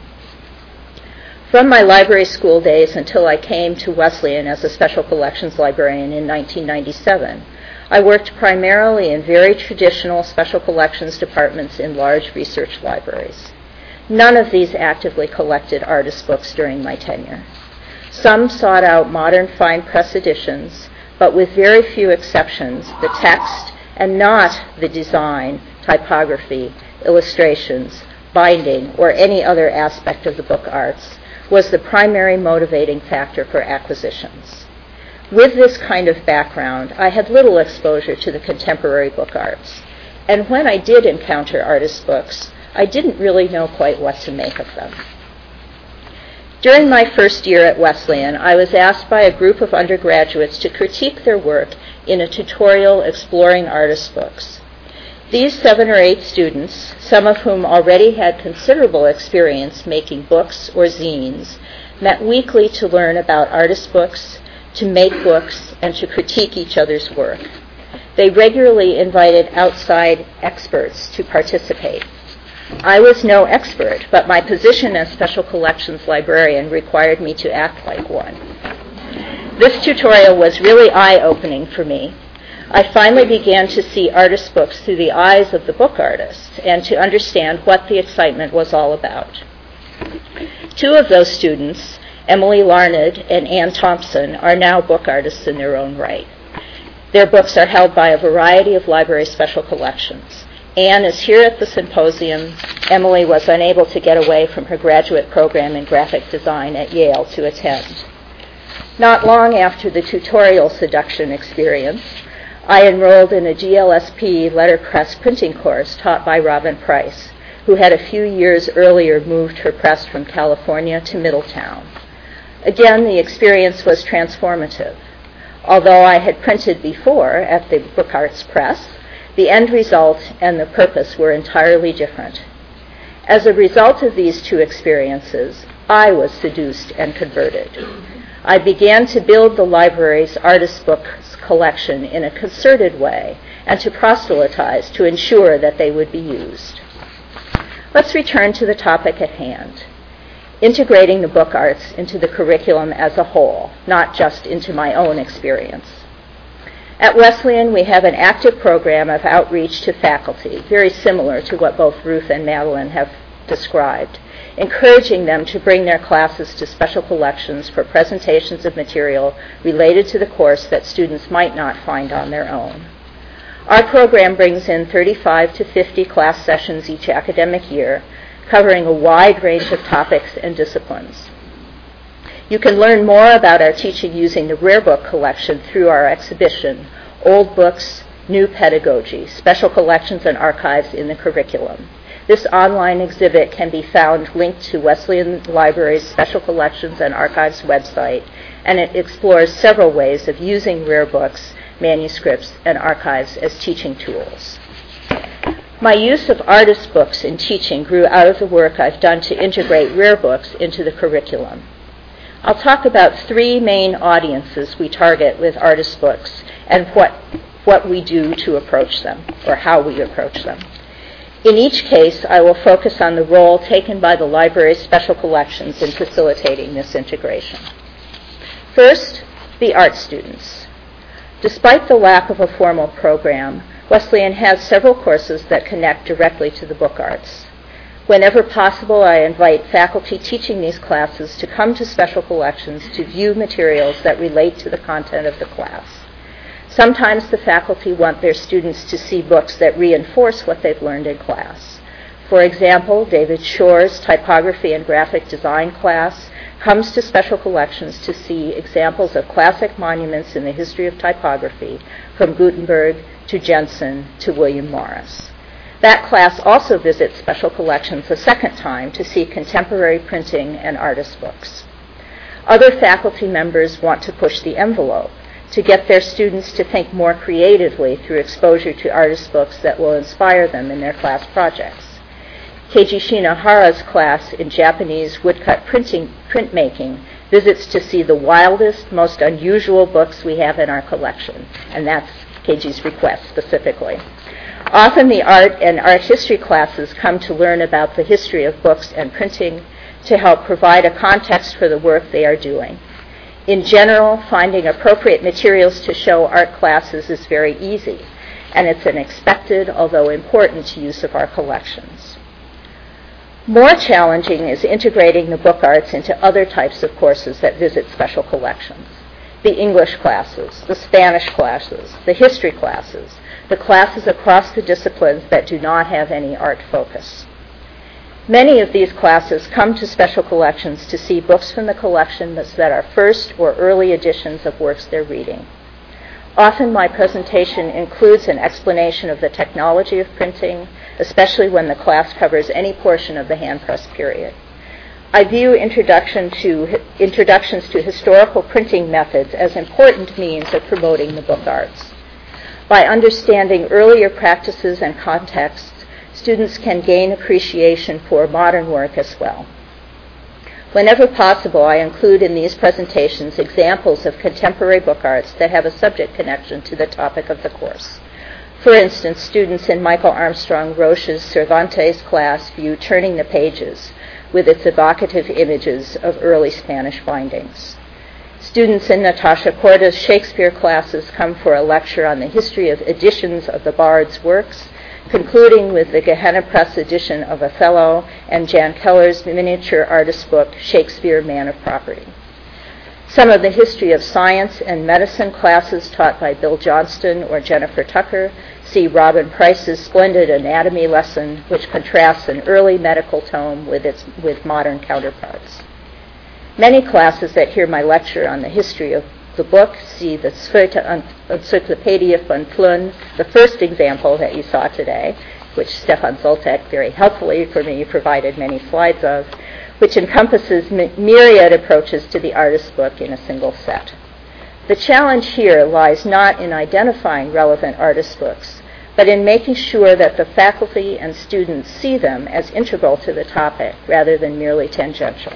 From my library school days until I came to Wesleyan as a special collections librarian in 1997, I worked primarily in very traditional special collections departments in large research libraries. None of these actively collected artist books during my tenure. Some sought out modern fine press editions, but with very few exceptions, the text and not the design, typography, illustrations, binding, or any other aspect of the book arts was the primary motivating factor for acquisitions. With this kind of background, I had little exposure to the contemporary book arts, and when I did encounter artist books, I didn't really know quite what to make of them. During my first year at Wesleyan, I was asked by a group of undergraduates to critique their work in a tutorial exploring artist books. These 7 or 8 students, some of whom already had considerable experience making books or zines, met weekly to learn about artist books, to make books, and to critique each other's work. They regularly invited outside experts to participate. I was no expert, but my position as special collections librarian required me to act like one. This tutorial was really eye-opening for me. I finally began to see artist books through the eyes of the book artists and to understand what the excitement was all about. 2 of those students, Emily Larned and Ann Thompson, are now book artists in their own right. Their books are held by a variety of library special collections. Anne is here at the symposium. Emily was unable to get away from her graduate program in graphic design at Yale to attend. Not long after the tutorial seduction experience, I enrolled in a GLSP letterpress printing course taught by Robin Price, who had a few years earlier moved her press from California to Middletown. Again, the experience was transformative. Although I had printed before at the Book Arts Press, the end result and the purpose were entirely different. As a result of these two experiences, I was seduced and converted. I began to build the library's artist books collection in a concerted way and to proselytize to ensure that they would be used. Let's return to the topic at hand, integrating the book arts into the curriculum as a whole, not just into my own experience. At Wesleyan, we have an active program of outreach to faculty, very similar to what both Ruth and Madeline have described, encouraging them to bring their classes to special collections for presentations of material related to the course that students might not find on their own. Our program brings in 35 to 50 class sessions each academic year, covering a wide range of topics and disciplines. You can learn more about our teaching using the Rare Book collection through our exhibition, Old Books, New Pedagogy, Special Collections and Archives in the Curriculum. This online exhibit can be found linked to Wesleyan Library's Special Collections and Archives website, and it explores several ways of using rare books, manuscripts, and archives as teaching tools. My use of artist books in teaching grew out of the work I've done to integrate rare books into the curriculum. I'll talk about three main audiences we target with artist books and what we do to approach them, or how we approach them. In each case, I will focus on the role taken by the library's special collections in facilitating this integration. First, the art students. Despite the lack of a formal program, Wesleyan has several courses that connect directly to the book arts. Whenever possible, I invite faculty teaching these classes to come to special collections to view materials that relate to the content of the class. Sometimes the faculty want their students to see books that reinforce what they've learned in class. For example, David Shore's typography and graphic design class comes to special collections to see examples of classic monuments in the history of typography, from Gutenberg to Jensen to William Morris. That class also visits special collections a second time to see contemporary printing and artist books. Other faculty members want to push the envelope to get their students to think more creatively through exposure to artist books that will inspire them in their class projects. Keiji Shinohara's class in Japanese woodcut printmaking visits to see the wildest, most unusual books we have in our collection, and that's Keiji's request specifically. Often the art and art history classes come to learn about the history of books and printing to help provide a context for the work they are doing. In general, finding appropriate materials to show art classes is very easy, and it's an expected, although important, use of our collections. More challenging is integrating the book arts into other types of courses that visit special collections. The English classes, the Spanish classes, the history classes, the classes across the disciplines that do not have any art focus. Many of these classes come to special collections to see books from the collection that are first or early editions of works they're reading. Often my presentation includes an explanation of the technology of printing, especially when the class covers any portion of the hand-press period. I view introductions to historical printing methods as important means of promoting the book arts. By understanding earlier practices and contexts, students can gain appreciation for modern work as well. Whenever possible, I include in these presentations examples of contemporary book arts that have a subject connection to the topic of the course. For instance, students in Michael Armstrong Roche's Cervantes class view Turning the Pages with its evocative images of early Spanish bindings. Students in Natasha Korda's Shakespeare classes come for a lecture on the history of editions of the Bard's works, concluding with the Gehenna Press edition of Othello and Jan Keller's miniature artist book, Shakespeare, Man of Property. Some of the history of science and medicine classes taught by Bill Johnston or Jennifer Tucker see Robin Price's splendid anatomy lesson, which contrasts an early medical tome with modern counterparts. Many classes that hear my lecture on the history of the book see the Zweite Enzyklopädie von Plön, the first example that you saw today, which Stefan Zoltek very helpfully for me provided many slides of, which encompasses myriad approaches to the artist's book in a single set. The challenge here lies not in identifying relevant artist books, but in making sure that the faculty and students see them as integral to the topic rather than merely tangential.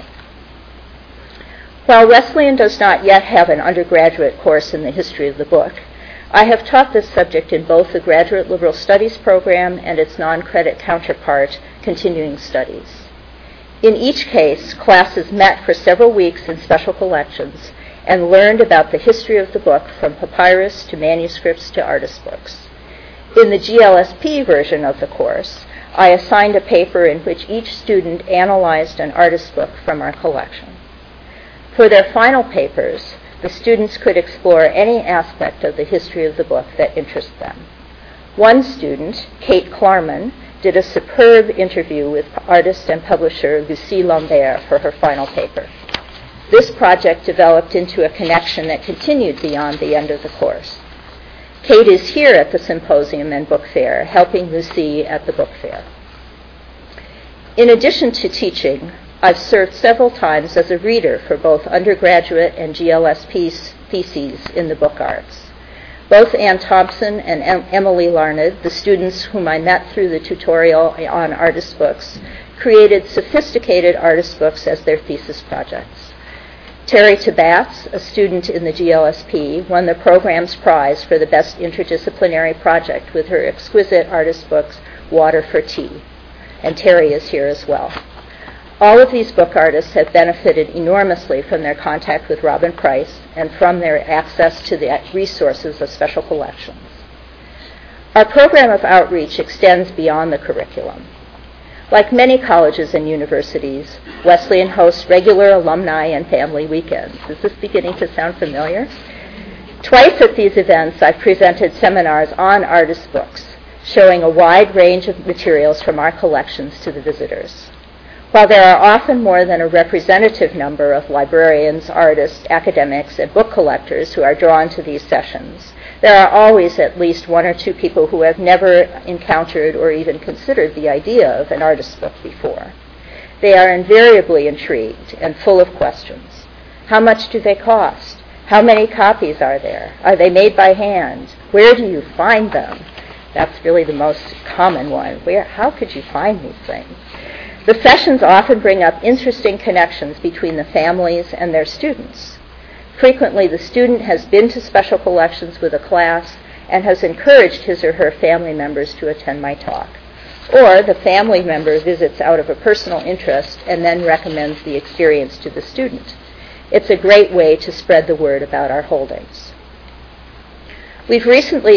While Wesleyan does not yet have an undergraduate course in the history of the book, I have taught this subject in both the Graduate Liberal Studies program and its non-credit counterpart, Continuing Studies. In each case, classes met for several weeks in special collections and learned about the history of the book from papyrus to manuscripts to artist books. In the GLSP version of the course, I assigned a paper in which each student analyzed an artist book from our collection. For their final papers, the students could explore any aspect of the history of the book that interested them. One student, Kate Klarman, did a superb interview with artist and publisher Lucie Lambert for her final paper. This project developed into a connection that continued beyond the end of the course. Kate is here at the symposium and book fair, helping Lucie at the book fair. In addition to teaching, I've served several times as a reader for both undergraduate and GLSP theses in the book arts. Both Ann Thompson and Emily Larned, the students whom I met through the tutorial on artist books, created sophisticated artist books as their thesis projects. Terry Tabatz, a student in the GLSP, won the program's prize for the best interdisciplinary project with her exquisite artist books, Water for Tea. And Terry is here as well. All of these book artists have benefited enormously from their contact with Robin Price and from their access to the resources of special collections. Our program of outreach extends beyond the curriculum. Like many colleges and universities, Wesleyan hosts regular alumni and family weekends. Is this beginning to sound familiar? Twice at these events, I've presented seminars on artist books, showing a wide range of materials from our collections to the visitors. While there are often more than a representative number of librarians, artists, academics, and book collectors who are drawn to these sessions, there are always at least one or two people who have never encountered or even considered the idea of an artist's book before. They are invariably intrigued and full of questions. How much do they cost? How many copies are there? Are they made by hand? Where do you find them? That's really the most common one. How could you find these things? The sessions often bring up interesting connections between the families and their students. Frequently, the student has been to special collections with a class and has encouraged his or her family members to attend my talk. Or the family member visits out of a personal interest and then recommends the experience to the student. It's a great way to spread the word about our holdings. We've recently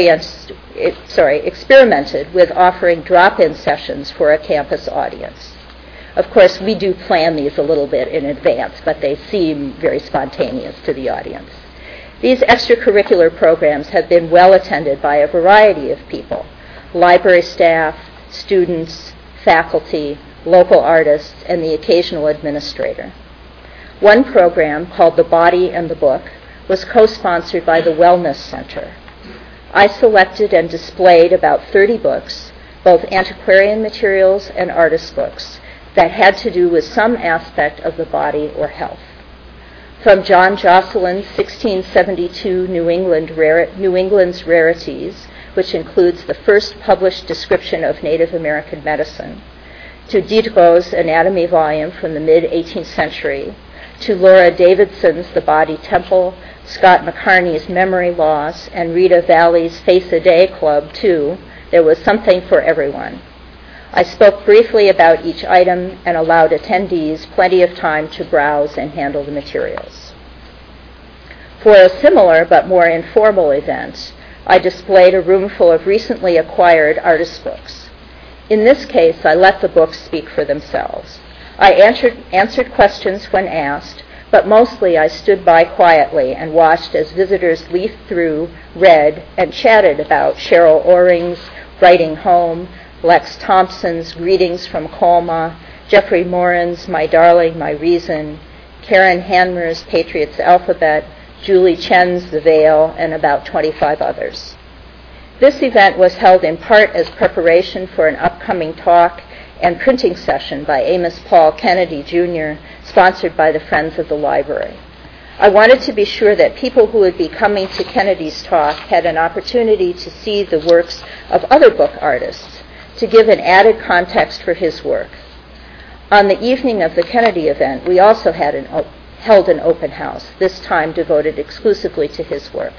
experimented with offering drop-in sessions for a campus audience. Of course, we do plan these a little bit in advance, but they seem very spontaneous to the audience. These extracurricular programs have been well attended by a variety of people: library staff, students, faculty, local artists, and the occasional administrator. One program, called The Body and the Book, was co-sponsored by the Wellness Center. I selected and displayed about 30 books, both antiquarian materials and artist books, that had to do with some aspect of the body or health. From John Josselin's 1672 New England's Rarities, which includes the first published description of Native American medicine, to Diderot's anatomy volume from the mid-18th century, to Laura Davidson's The Body Temple, Scott McCarney's Memory Loss, and Rita Valley's Face a Day Club, too, there was something for everyone. I spoke briefly about each item and allowed attendees plenty of time to browse and handle the materials. For a similar but more informal event, I displayed a room full of recently acquired artist books. In this case, I let the books speak for themselves. I answered questions when asked, but mostly I stood by quietly and watched as visitors leafed through, read, and chatted about Cheryl Oring's Writing Home, Lex Thompson's Greetings from Colma, Jeffrey Morin's My Darling, My Reason, Karen Hanmer's Patriot's Alphabet, Julie Chen's The Veil, and about 25 others. This event was held in part as preparation for an upcoming talk and printing session by Amos Paul Kennedy, Jr., sponsored by the Friends of the Library. I wanted to be sure that people who would be coming to Kennedy's talk had an opportunity to see the works of other book artists, to give an added context for his work. On the evening of the Kennedy event, we also held an open house, this time devoted exclusively to his work.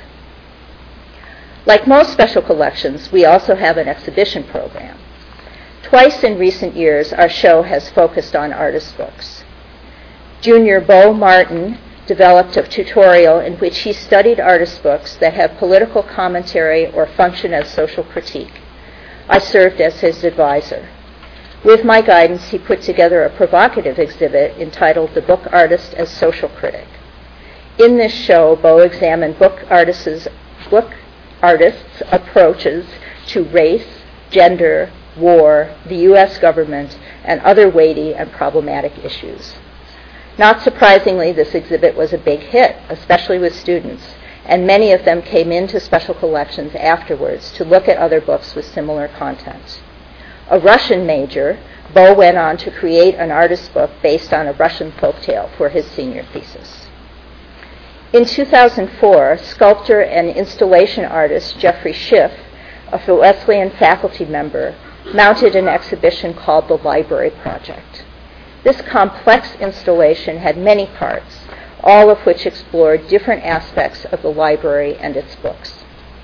Like most special collections, we also have an exhibition program. Twice in recent years, our show has focused on artist books. Junior Bo Martin developed a tutorial in which he studied artist books that have political commentary or function as social critique. I served as his advisor. With my guidance, he put together a provocative exhibit entitled The Book Artist as Social Critic. In this show, Bo examined book artists' approaches to race, gender, war, the U.S. government, and other weighty and problematic issues. Not surprisingly, this exhibit was a big hit, especially with students, and many of them came into special collections afterwards to look at other books with similar content. A Russian major, Bo went on to create an artist book based on a Russian folktale for his senior thesis. In 2004, sculptor and installation artist Jeffrey Schiff, a Wesleyan faculty member, mounted an exhibition called The Library Project. This complex installation had many parts, all of which explored different aspects of the library and its books.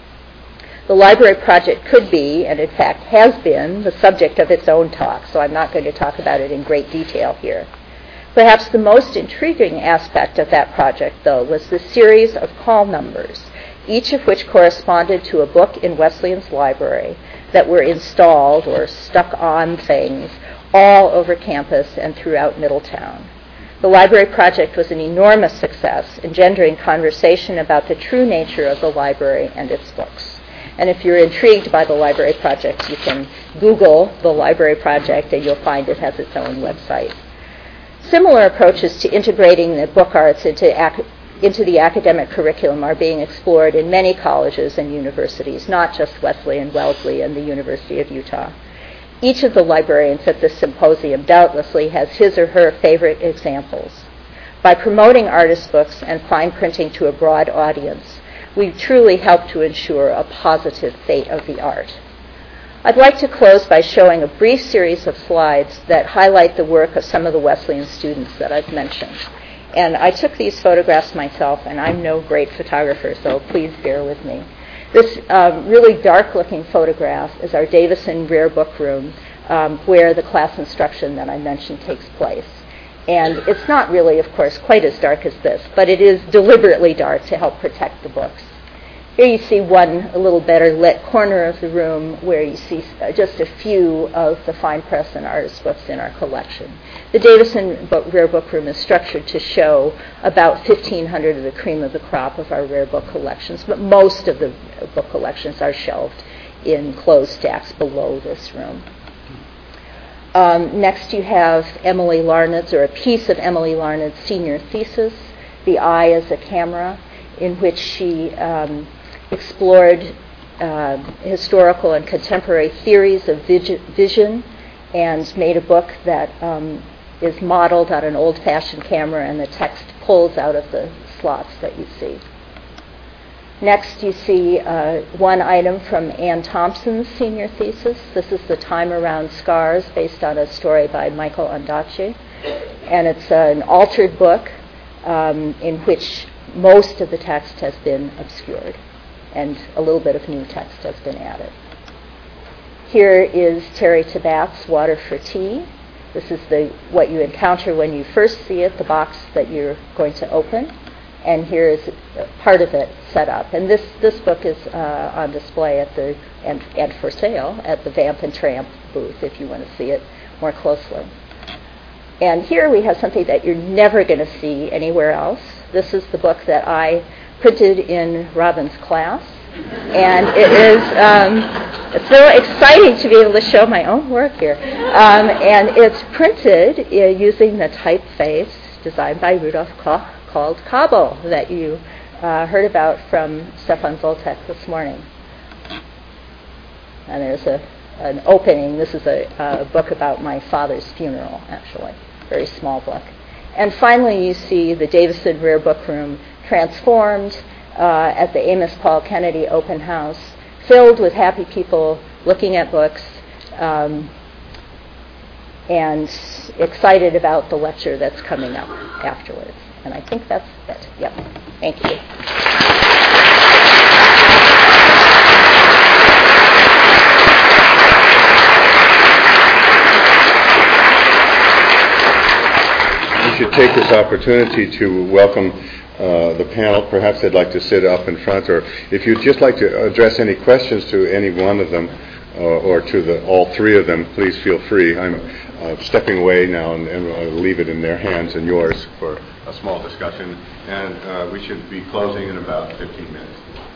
The Library Project could be, and in fact has been, the subject of its own talk, so I'm not going to talk about it in great detail here. Perhaps the most intriguing aspect of that project, though, was the series of call numbers, each of which corresponded to a book in Wesleyan's library that were installed or stuck on things all over campus and throughout Middletown. The Library Project was an enormous success, engendering conversation about the true nature of the library and its books. And if you're intrigued by the Library Project, you can Google the Library Project and you'll find it has its own website. Similar approaches to integrating the book arts into the academic curriculum are being explored in many colleges and universities, not just Wesleyan, Wellesley, and the University of Utah. Each of the librarians at this symposium doubtlessly has his or her favorite examples. By promoting artist books and fine printing to a broad audience, we truly help to ensure a positive fate of the art. I'd like to close by showing a brief series of slides that highlight the work of some of the Wesleyan students that I've mentioned. And I took these photographs myself, and I'm no great photographer, so please bear with me. This really dark-looking photograph is our Davison Rare Book Room, where the class instruction that I mentioned takes place. And it's not really, of course, quite as dark as this, but it is deliberately dark to help protect the books. Here you see a little better lit corner of the room where you see just a few of the fine press and artist books in our collection. The Davison Rare Book Room is structured to show about 1,500 of the cream of the crop of our rare book collections, but most of the book collections are shelved in closed stacks below this room. Next you have Emily Larned's, or a piece of Emily Larned's senior thesis, The Eye as a Camera, in which she explored historical and contemporary theories of vision and made a book that is modeled on an old-fashioned camera, and the text pulls out of the slots that you see. Next, you see one item from Ann Thompson's senior thesis. This is The Time Around Scars, based on a story by Michael Ondaatje. And it's an altered book in which most of the text has been obscured, and a little bit of new text has been added. Here is Terry Tabat's Water for Tea. This is what you encounter when you first see it, the box that you're going to open. And here is part of it set up. And this book is on display and for sale at the Vamp and Tramp booth if you want to see it more closely. And here we have something that you're never going to see anywhere else. This is the book that I printed in Robin's class. And it is, it's so exciting to be able to show my own work here. And it's printed using the typeface designed by Rudolf Koch called Cabo that you heard about from Stefan Zoltek this morning. And there's an opening. This is a book about my father's funeral, actually. Very small book. And finally, you see the Davison Rare Book Room transformed at the Amos Paul Kennedy Open House, filled with happy people looking at books and excited about the lecture that's coming up afterwards. And I think that's it. Yep. Thank you. We should take this opportunity to welcome the panel. Perhaps they'd like to sit up in front, or if you'd just like to address any questions to any one of them or to all three of them, please feel free. I'm stepping away now and I'll leave it in their hands and yours for a small discussion. And we should be closing in about 15 minutes.